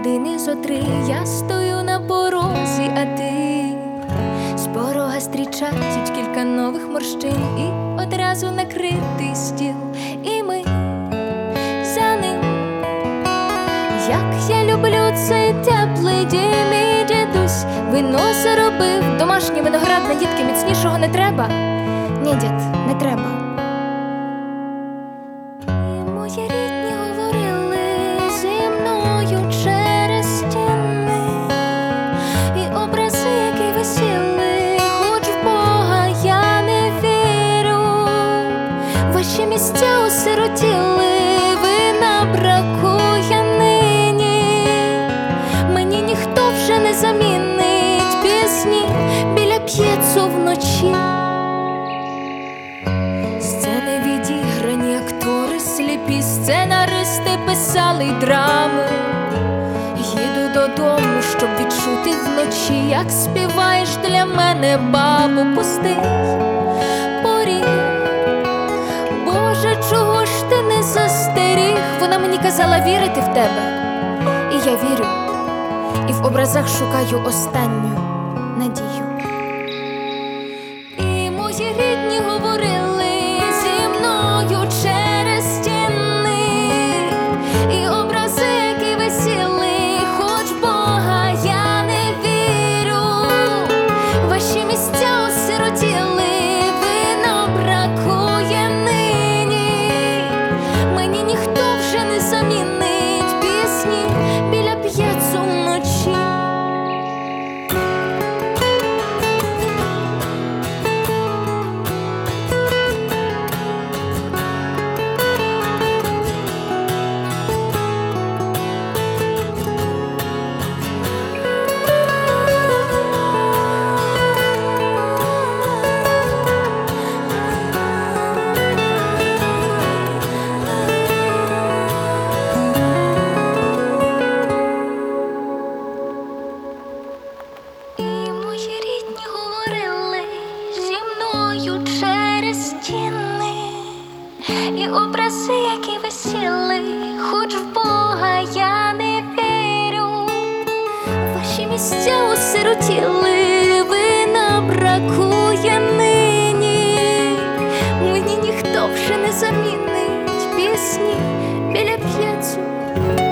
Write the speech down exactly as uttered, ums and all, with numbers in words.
години зо три я стою на порозі, а ти з порога зустрічають кілька нових морщин і одразу накритий стіл, і ми за ним. Як я люблю цей теплий дім, і дідусь вино заробив, домашній виноград на дітки, міцнішого не треба. Ні, дід, не треба. І мої рідні говорили зі мною через стіни, і образи, які висіли, хоч в Бога я не вірю. Ваші місця осиротіли, вина бракує нині. Мені ніхто вже не замінить пісні біля п'єцу вночі. Сцени відіграні, актори сліпі, сценаристи писали й драми. Їду додому, щоб відчути вночі, як співаєш для мене, бабу, пустий поріг. Боже, чого ж ти не застеріг? Вона мені казала вірити в тебе, і я вірю, і в образах шукаю останню надію. І мої рідні говорили зі мною через стіни, і образи, які висіли, хоч в Бога я не вірю. Ваші місця осиротіли, вина бракує нині. Мені ніхто вже не замінить пісні біля п'єцу вночі. І мої рідні говорили зі мною через стіни, і образи, які висіли, хоч в Бога я не вірю. Ваші місця осиротіли, вина бракує нині. Мені ніхто вже не замінить пісні біля п'єцу